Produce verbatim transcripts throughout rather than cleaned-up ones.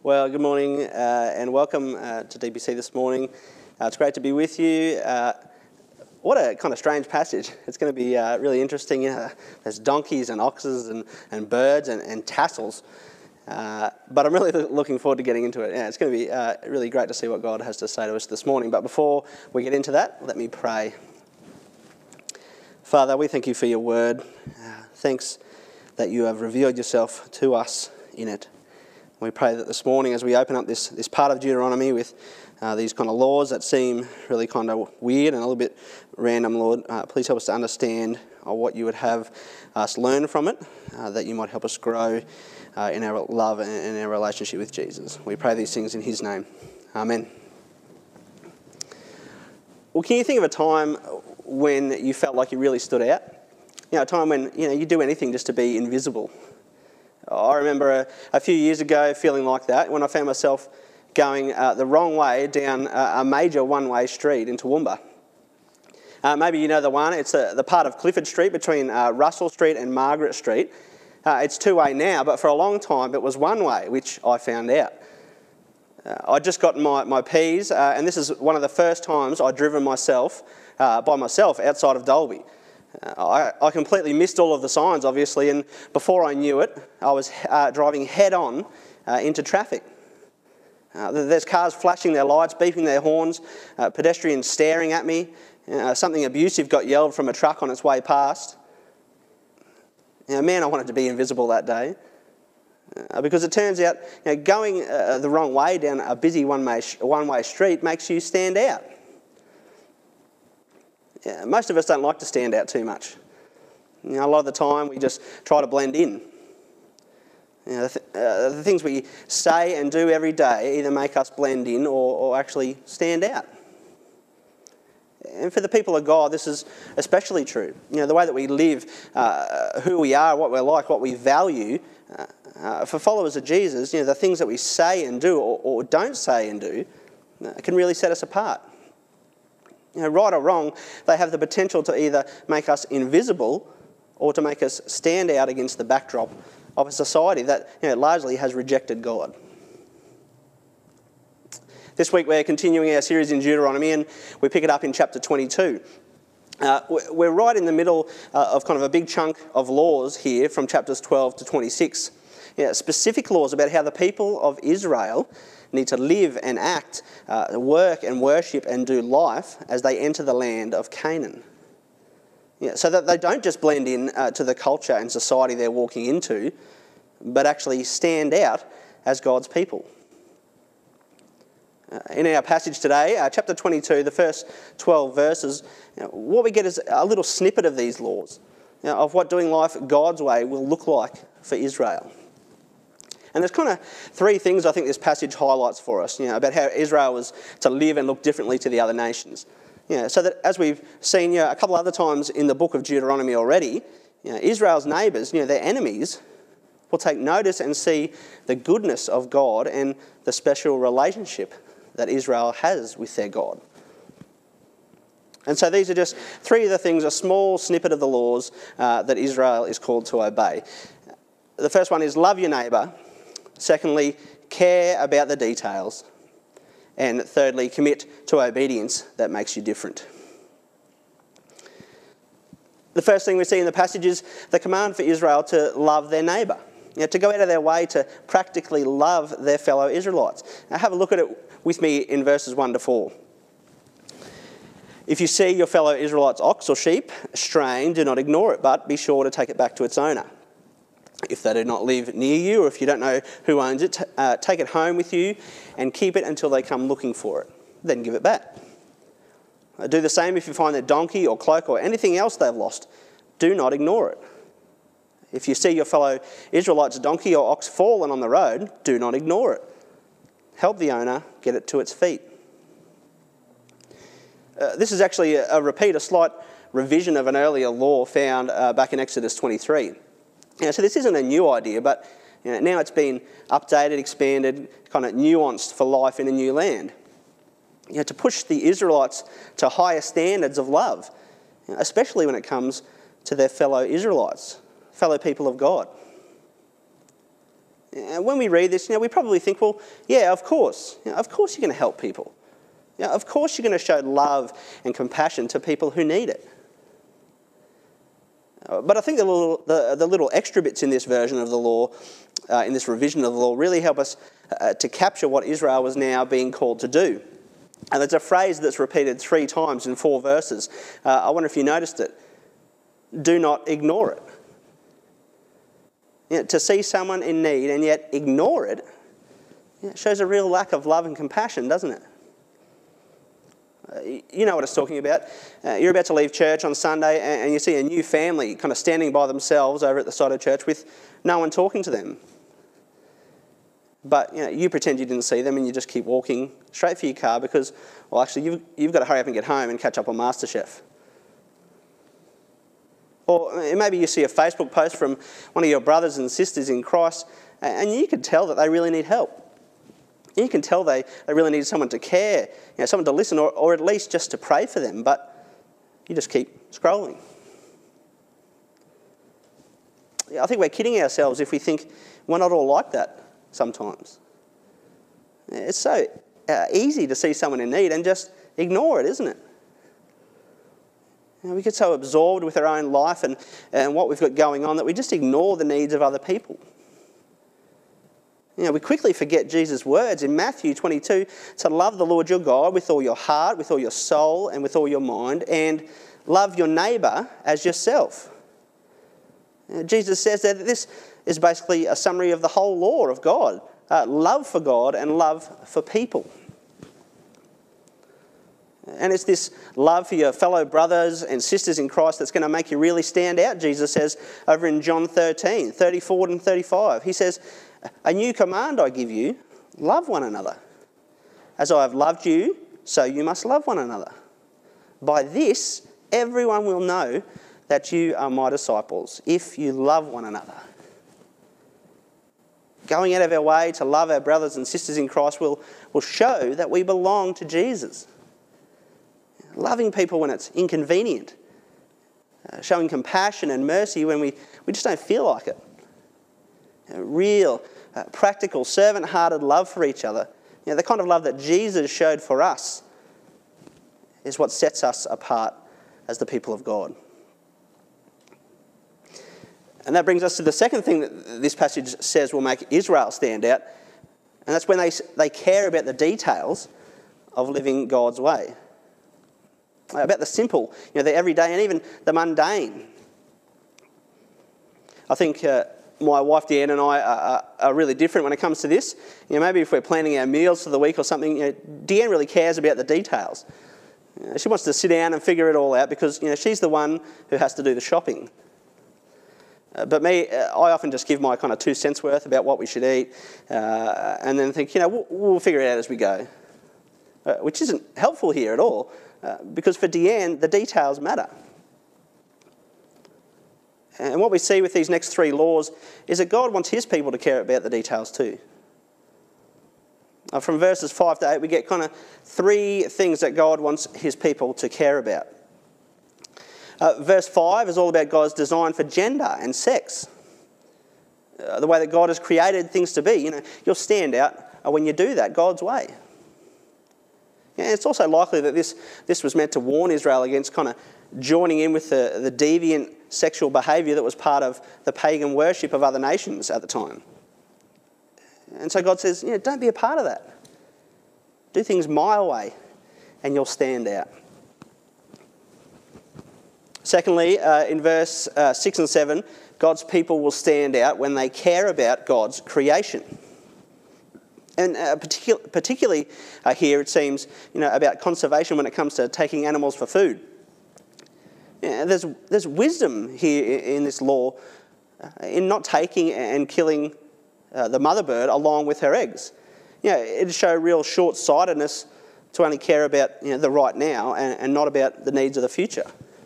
Well, good morning uh, and welcome uh, to D B C this morning. Uh, it's great to be with you. Uh, what a kind of strange passage. It's going to be uh, really interesting. Uh, there's donkeys and oxes and, and birds and, and tassels. Uh, but I'm really looking forward to getting into it. Yeah, it's going to be uh, really great to see what God has to say to us this morning. But before we get into that, let me pray. Father, we thank you for your word. Uh, thanks that you have revealed yourself to us in it. We pray that this morning as we open up this, this part of Deuteronomy with uh, these kind of laws that seem really kind of weird and a little bit random, Lord, uh, please help us to understand uh, what you would have us learn from it, uh, that you might help us grow uh, in our love and in our relationship with Jesus. We pray these things in his name. Amen. Well, can you think of a time when you felt like you really stood out? You know, a time when, you know, you do anything just to be invisible. I remember a, a few years ago feeling like that when I found myself going uh, the wrong way down uh, a major one-way street in Toowoomba. Uh, maybe you know the one. It's the, the part of Clifford Street between uh, Russell Street and Margaret Street. Uh, it's two-way now, but for a long time it was one-way, which I found out. Uh, I'd just gotten my, my P's, uh, and this is one of the first times I'd driven myself, uh, by myself, outside of Dalby. Uh, I, I completely missed all of the signs, obviously, and before I knew it, I was uh, driving head-on uh, into traffic. Uh, there's cars flashing their lights, beeping their horns, uh, pedestrians staring at me. Uh, something abusive got yelled from a truck on its way past. You know, man, I wanted to be invisible that day. Uh, because it turns out, you know, going uh, the wrong way down a busy one-way, one-way street makes you stand out. Yeah, most of us don't like to stand out too much. You know, a lot of the time we just try to blend in. You know, the, th- uh, the things we say and do every day either make us blend in or, or actually stand out. And for the people of God, this is especially true. You know, the way that we live, uh, who we are, what we're like, what we value. Uh, uh, for followers of Jesus, you know, the things that we say and do or, or don't say and do uh, can really set us apart. You know, right or wrong, they have the potential to either make us invisible or to make us stand out against the backdrop of a society that, you know, largely has rejected God. This week we're continuing our series in Deuteronomy and we pick it up in chapter twenty-two. Uh, we're right in the middle uh, of kind of a big chunk of laws here from chapters twelve to twenty-six. You know, specific laws about how the people of Israel need to live and act, uh, work and worship and do life as they enter the land of Canaan. Yeah, so that they don't just blend in uh, to the culture and society they're walking into, but actually stand out as God's people. Uh, in our passage today, uh, chapter twenty-two, the first twelve verses, you know, what we get is a little snippet of these laws, you know, of what doing life God's way will look like for Israel. And there's kind of three things I think this passage highlights for us, you know, about how Israel was to live and look differently to the other nations. You know, so that as we've seen, you know, a couple other times in the book of Deuteronomy already, you know, Israel's neighbours, you know, their enemies, will take notice and see the goodness of God and the special relationship that Israel has with their God. And so these are just three of the things, a small snippet of the laws uh, that Israel is called to obey. The first one is love your neighbour. Secondly, care about the details. And thirdly, commit to obedience that makes you different. The first thing we see in the passage is the command for Israel to love their neighbour. You know, to go out of their way to practically love their fellow Israelites. Now have a look at it with me in verses one to four. If you see your fellow Israelites' ox or sheep straying, do not ignore it, but be sure to take it back to its owner. If they do not live near you, or if you don't know who owns it, uh, take it home with you and keep it until they come looking for it. Then give it back. Uh, do the same if you find their donkey or cloak or anything else they've lost. Do not ignore it. If you see your fellow Israelites' donkey or ox fallen on the road, do not ignore it. Help the owner get it to its feet. Uh, this is actually a, a repeat, a slight revision of an earlier law found uh, back in Exodus twenty-three. You know, so this isn't a new idea, but you know, now it's been updated, expanded, kind of nuanced for life in a new land. You know, to push the Israelites to higher standards of love, you know, especially when it comes to their fellow Israelites, fellow people of God. And when we read this, you know, we probably think, well, yeah, of course. You know, of course you're going to help people. You know, of course you're going to show love and compassion to people who need it. But I think the little, the, the little extra bits in this version of the law, uh, in this revision of the law, really help us uh, to capture what Israel was now being called to do. And there's a phrase that's repeated three times in four verses. Uh, I wonder if you noticed it. Do not ignore it. You know, to see someone in need and yet ignore it, you know, shows a real lack of love and compassion, doesn't it? Uh, you know what it's talking about. Uh, you're about to leave church on Sunday and, and you see a new family kind of standing by themselves over at the side of church with no one talking to them. But you know, you pretend you didn't see them and you just keep walking straight for your car because, well, actually, you've, you've got to hurry up and get home and catch up on MasterChef. Or maybe you see a Facebook post from one of your brothers and sisters in Christ and you can tell that they really need help. You can tell they, they really need someone to care, you know, someone to listen, or, or at least just to pray for them, but you just keep scrolling. I think we're kidding ourselves if we think we're not all like that sometimes. It's so uh, easy to see someone in need and just ignore it, isn't it? You know, we get so absorbed with our own life and, and what we've got going on that we just ignore the needs of other people. You know, we quickly forget Jesus' words in Matthew twenty-two to love the Lord your God with all your heart, with all your soul, and with all your mind, and love your neighbour as yourself. You know, Jesus says that this is basically a summary of the whole law of God. Uh, love for God and love for people. And it's this love for your fellow brothers and sisters in Christ that's going to make you really stand out, Jesus says over in John thirteen, thirty-four and thirty-five. He says, a new command I give you, love one another. As I have loved you, so you must love one another. By this, everyone will know that you are my disciples, if you love one another. Going out of our way to love our brothers and sisters in Christ will, will show that we belong to Jesus. Loving people when it's inconvenient. Uh, showing compassion and mercy when we, we just don't feel like it. A real, uh, practical, servant-hearted love for each other. You know, the kind of love that Jesus showed for us is what sets us apart as the people of God. And that brings us to the second thing that this passage says will make Israel stand out, and that's when they, they care about the details of living God's way. About the simple, you know, the everyday and even the mundane. I think uh, my wife Deanne and I are, are really different when it comes to this. You know, maybe if we're planning our meals for the week or something, you know, Deanne really cares about the details. You know, she wants to sit down and figure it all out because, you know, she's the one who has to do the shopping. Uh, but me, uh, I often just give my kind of two cents worth about what we should eat, uh, and then think, you know, we'll, we'll figure it out as we go, uh, which isn't helpful here at all. Uh, because for Deanne, the details matter. And what we see with these next three laws is that God wants his people to care about the details too. Uh, from verses five to eight, we get kind of three things that God wants his people to care about. Uh, verse five is all about God's design for gender and sex. Uh, the way that God has created things to be. You know, you'll stand out when you do that God's way. Yeah, it's also likely that this, this was meant to warn Israel against kind of joining in with the, the deviant sexual behaviour that was part of the pagan worship of other nations at the time. And so God says, you know, don't be a part of that. Do things my way and you'll stand out. Secondly, uh, in verse uh, six and seven, God's people will stand out when they care about God's creation. And uh, particu- particularly uh, here, it seems, you know, about conservation when it comes to taking animals for food. Yeah, there's there's wisdom here in this law uh, in not taking and killing uh, the mother bird along with her eggs. You know, it'd show real short-sightedness to only care about, you know, the right now and, and not about the needs of the future.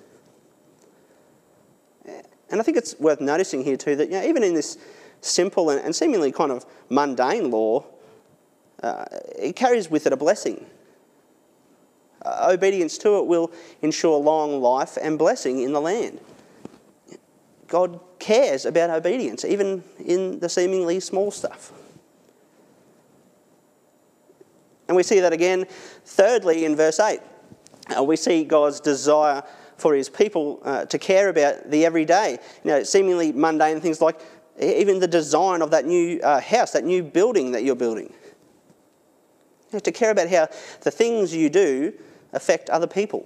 And I think it's worth noticing here too that, you know, even in this simple and, and seemingly kind of mundane law, Uh, it carries with it a blessing. Uh, obedience to it will ensure long life and blessing in the land. God cares about obedience, even in the seemingly small stuff. And we see that again, thirdly, in verse eight. Uh, we see God's desire for his people uh, to care about the everyday, you know, seemingly mundane things like even the design of that new uh, house, that new building that you're building. You know, to care about how the things you do affect other people.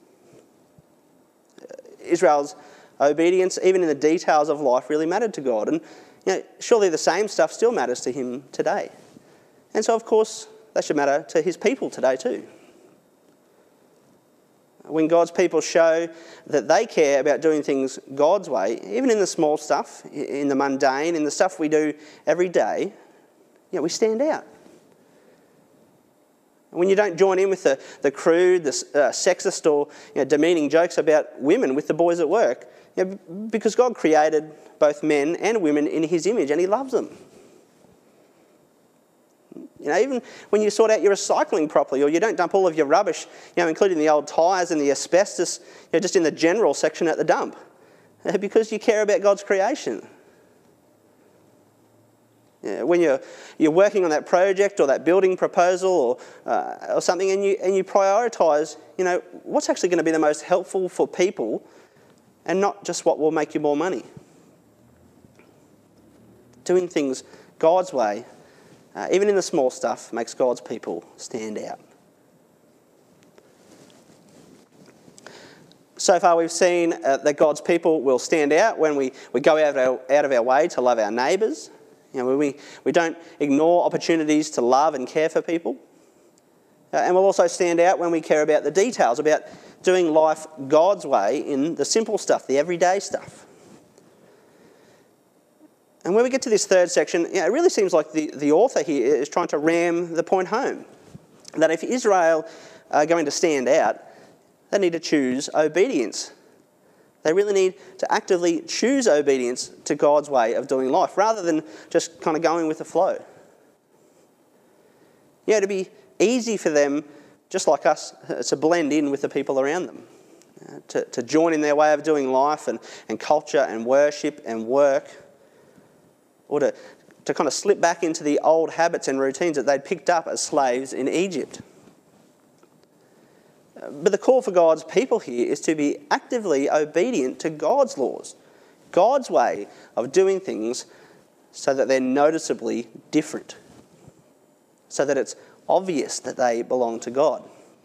Israel's obedience, even in the details of life, really mattered to God. And you know, surely the same stuff still matters to him today. And so, of course, that should matter to his people today too. When God's people show that they care about doing things God's way, even in the small stuff, in the mundane, in the stuff we do every day, you know, we stand out. When you don't join in with the, the crude, the uh, sexist or you know, demeaning jokes about women with the boys at work, you know, because God created both men and women in his image and he loves them. You know, even when you sort out your recycling properly, or you don't dump all of your rubbish, you know, including the old tyres and the asbestos, you know, just in the general section at the dump, because you care about God's creation. You know, when you're you're working on that project or that building proposal or uh, or something, and you and you prioritise, you know, what's actually going to be the most helpful for people, and not just what will make you more money. Doing things God's way, Uh, even in the small stuff, makes God's people stand out. So far we've seen uh, that God's people will stand out when we, we go out of, our, out of our way to love our neighbours. You know, when we, we don't ignore opportunities to love and care for people. Uh, and we'll also stand out when we care about the details, about doing life God's way in the simple stuff, the everyday stuff. And when we get to this third section, you know, it really seems like the, the author here is trying to ram the point home. That if Israel are going to stand out, they need to choose obedience. They really need to actively choose obedience to God's way of doing life, rather than just kind of going with the flow. You know, to be easy for them, just like us, to blend in with the people around them. Uh, to, to join in their way of doing life and, and culture and worship and work. Or to, to kind of slip back into the old habits and routines that they'd picked up as slaves in Egypt. But the call for God's people here is to be actively obedient to God's laws, God's way of doing things, so that they're noticeably different, so that it's obvious that they belong to God.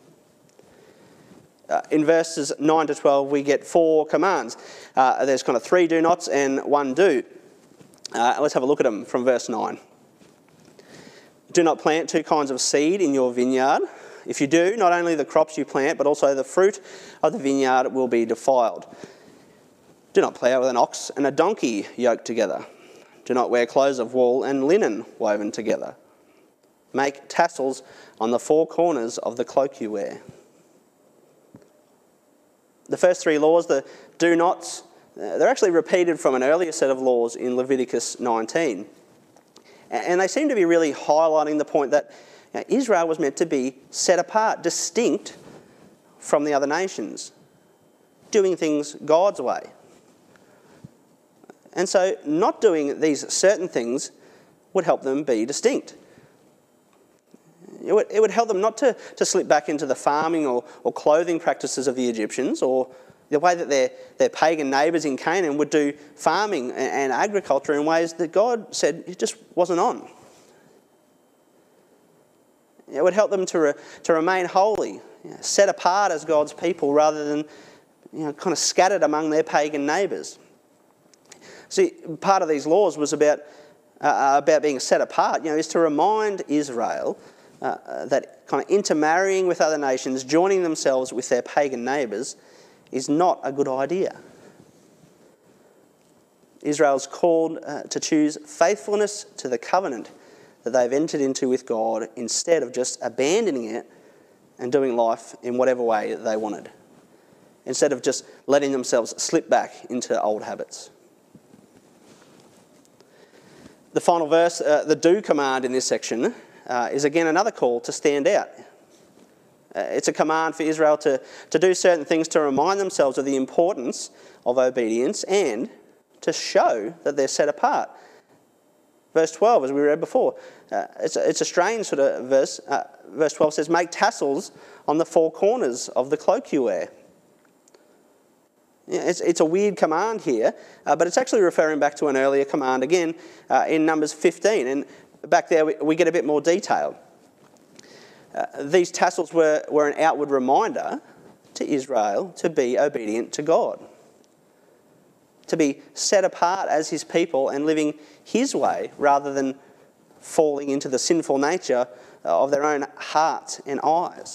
Uh, in verses nine to twelve, we get four commands. Uh, there's kind of three do nots and one do. Uh, let's have a look at them from verse nine. Do not plant two kinds of seed in your vineyard. If you do, not only the crops you plant, but also the fruit of the vineyard will be defiled. Do not plough with an ox and a donkey yoked together. Do not wear clothes of wool and linen woven together. Make tassels on the four corners of the cloak you wear. The first three laws, the do nots, they're actually repeated from an earlier set of laws in Leviticus nineteen. And they seem to be really highlighting the point that Israel was meant to be set apart, distinct from the other nations, doing things God's way. And so not doing these certain things would help them be distinct. It would, it would help them not to, to slip back into the farming or, or clothing practices of the Egyptians, or the way that their, their pagan neighbours in Canaan would do farming and, and agriculture in ways that God said it just wasn't on. It would help them to, re, to remain holy, you know, set apart as God's people, rather than you know, kind of scattered among their pagan neighbours. See, part of these laws was about, uh, about being set apart, you know, is to remind Israel uh, that kind of intermarrying with other nations, joining themselves with their pagan neighbours, is not a good idea. Israel's called uh, to choose faithfulness to the covenant that they've entered into with God, instead of just abandoning it and doing life in whatever way they wanted, instead of just letting themselves slip back into old habits. The final verse, uh, the do command in this section, uh, is again another call to stand out. Uh, it's a command for Israel to, to do certain things to remind themselves of the importance of obedience and to show that they're set apart. Verse twelve, as we read before, uh, it's, a, it's a strange sort of verse. Uh, verse twelve says, make tassels on the four corners of the cloak you wear. Yeah, it's, it's a weird command here, uh, but it's actually referring back to an earlier command again uh, in Numbers fifteen. And back there we, we get a bit more detail. Uh, these tassels were, were an outward reminder to Israel to be obedient to God, to be set apart as his people and living his way rather than falling into the sinful nature of their own hearts and eyes.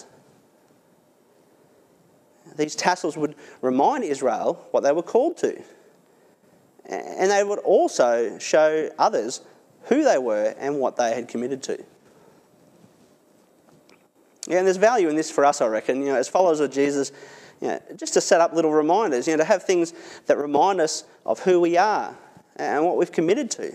These tassels would remind Israel what they were called to. And they would also show others who they were and what they had committed to. Yeah, and there's value in this for us, I reckon, you know, as followers of Jesus, you know, just to set up little reminders, you know, to have things that remind us of who we are and what we've committed to.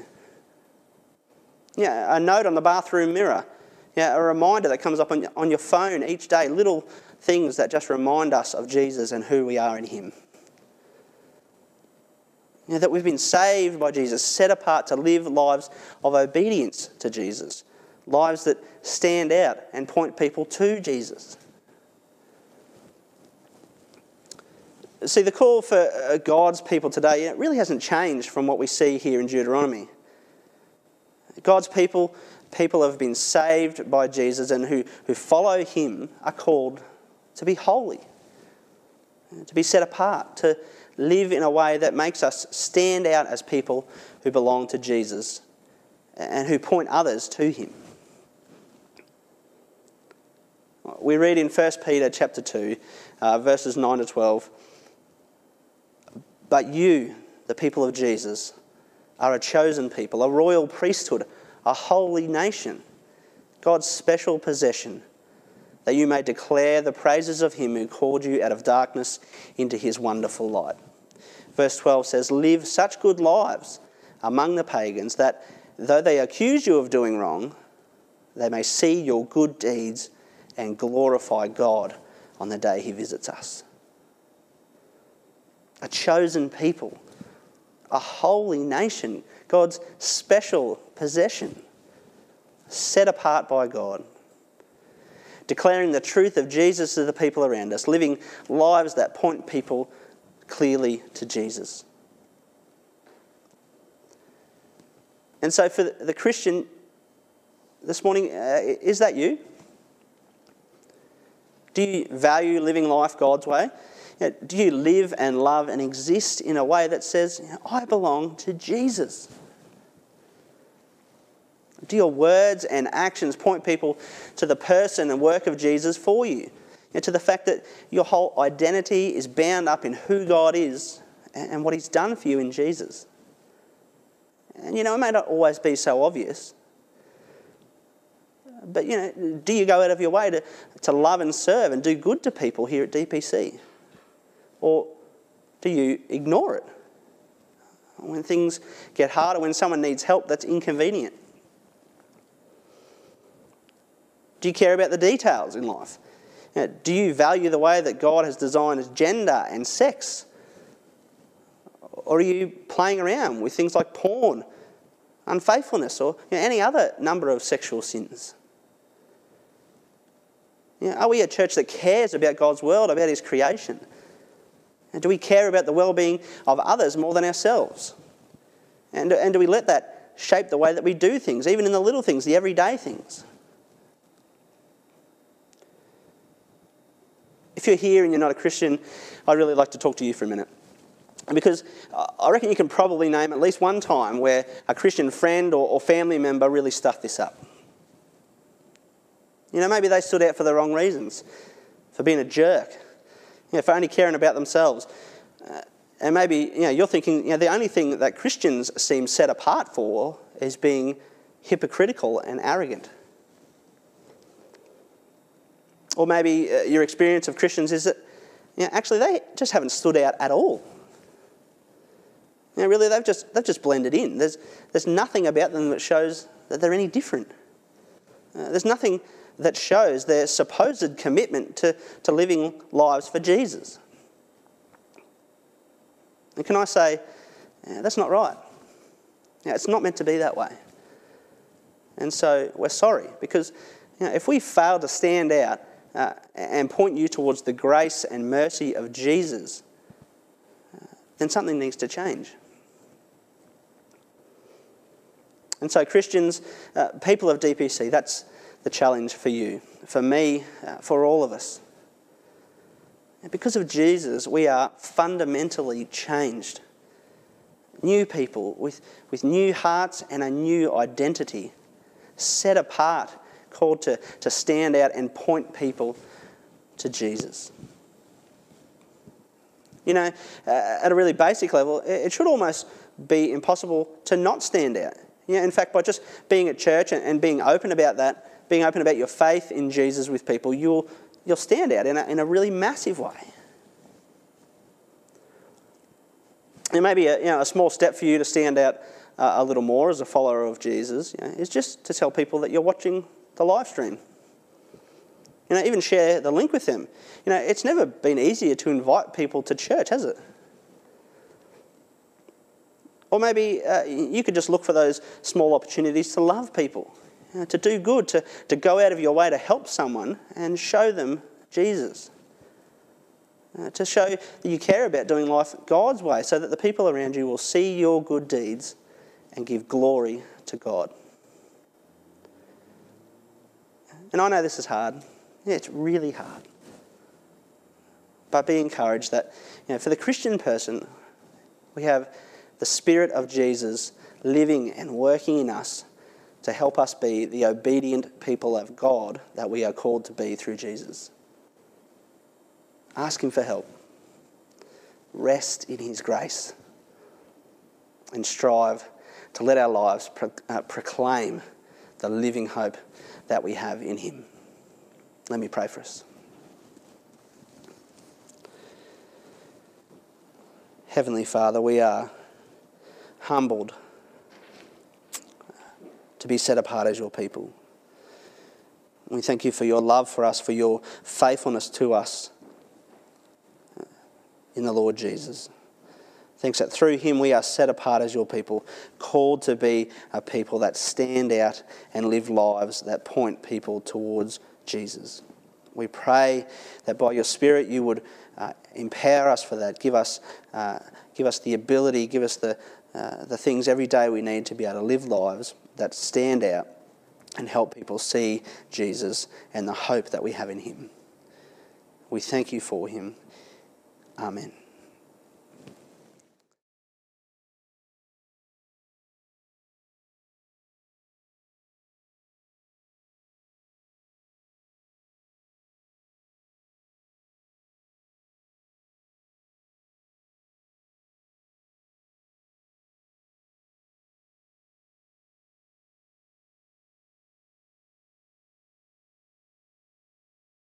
Yeah, a note on the bathroom mirror, yeah, a reminder that comes up on, on your phone each day, little things that just remind us of Jesus and who we are in him. You know, that we've been saved by Jesus, set apart to live lives of obedience to Jesus, lives that stand out and point people to Jesus. See, the call for God's people today, it really hasn't changed from what we see here in Deuteronomy. God's people, people have been saved by Jesus and who, who follow him are called to be holy, to be set apart, to live in a way that makes us stand out as people who belong to Jesus and who point others to him. We read in First Peter chapter two, uh, verses nine to twelve, but you, the people of Jesus, are a chosen people, a royal priesthood, a holy nation, God's special possession, that you may declare the praises of him who called you out of darkness into his wonderful light. Verse twelve says, live such good lives among the pagans that, though they accuse you of doing wrong, they may see your good deeds and glorify God on the day he visits us. A chosen people, a holy nation, God's special possession, set apart by God, declaring the truth of Jesus to the people around us, living lives that point people clearly to Jesus. And so for the Christian this morning, uh, is that you? Do you value living life God's way? You know, do you live and love and exist in a way that says, you know, I belong to Jesus? Do your words and actions point people to the person and work of Jesus for you? You know, to the fact that your whole identity is bound up in who God is and what he's done for you in Jesus? And, you know, it may not always be so obvious. But, you know, do you go out of your way to, to love and serve and do good to people here at D P C? Or do you ignore it? When things get harder, when someone needs help that's inconvenient? Do you care about the details in life? You know, do you value the way that God has designed gender and sex? Or are you playing around with things like porn, unfaithfulness, or you know, any other number of sexual sins? You know, are we a church that cares about God's world, about his creation? And do we care about the well-being of others more than ourselves? And, and do we let that shape the way that we do things, even in the little things, the everyday things? If you're here and you're not a Christian, I'd really like to talk to you for a minute. Because I reckon you can probably name at least one time where a Christian friend or, or family member really stuffed this up. You know, maybe they stood out for the wrong reasons, for being a jerk, you know, for only caring about themselves. Uh, and maybe, you know, you're thinking, you know, the only thing that Christians seem set apart for is being hypocritical and arrogant. Or maybe uh, your experience of Christians is that, you know, actually they just haven't stood out at all. You know, really, they've just they've just blended in. There's there's nothing about them that shows that they're any different. Uh, there's nothing that shows their supposed commitment to, to living lives for Jesus. And can I say, Yeah, that's not right. Yeah, it's not meant to be that way. And so we're sorry, because you know, if we fail to stand out uh, and point you towards the grace and mercy of Jesus, uh, then something needs to change. And so Christians, uh, people of D P C, that's the challenge for you, for me, uh, for all of us. And because of Jesus, we are fundamentally changed. New people with, with new hearts and a new identity, set apart, called to, to stand out and point people to Jesus. You know, uh, at a really basic level, it should almost be impossible to not stand out. Yeah, in fact, by just being at church and, and being open about that, being open about your faith in Jesus with people, you'll you'll stand out in a, in a really massive way. It may be a, you know, a small step for you to stand out uh, a little more as a follower of Jesus, you know, is just to tell people that you're watching the live stream. You know, even share the link with them. You know, it's never been easier to invite people to church, has it? Or maybe uh, you could just look for those small opportunities to love people, you know, to do good, to, to go out of your way to help someone and show them Jesus. Uh, to show that you care about doing life God's way, so that the people around you will see your good deeds and give glory to God. And I know this is hard. Yeah, it's really hard. But be encouraged that, you know, for the Christian person, we have the Spirit of Jesus living and working in us to help us be the obedient people of God that we are called to be through Jesus. Ask him for help. Rest in his grace. And strive to let our lives pro- uh, proclaim the living hope that we have in him. Let me pray for us. Heavenly Father, we are humbled to be set apart as your people. We thank you for your love for us, for your faithfulness to us in the Lord Jesus. Thanks that through him we are set apart as your people, called to be a people that stand out and live lives that point people towards Jesus. We pray that by your Spirit you would uh, empower us for that, give us, uh, give us the ability, give us the, uh, the things every day we need to be able to live lives that stand out and help people see Jesus and the hope that we have in him. We thank you for him. Amen.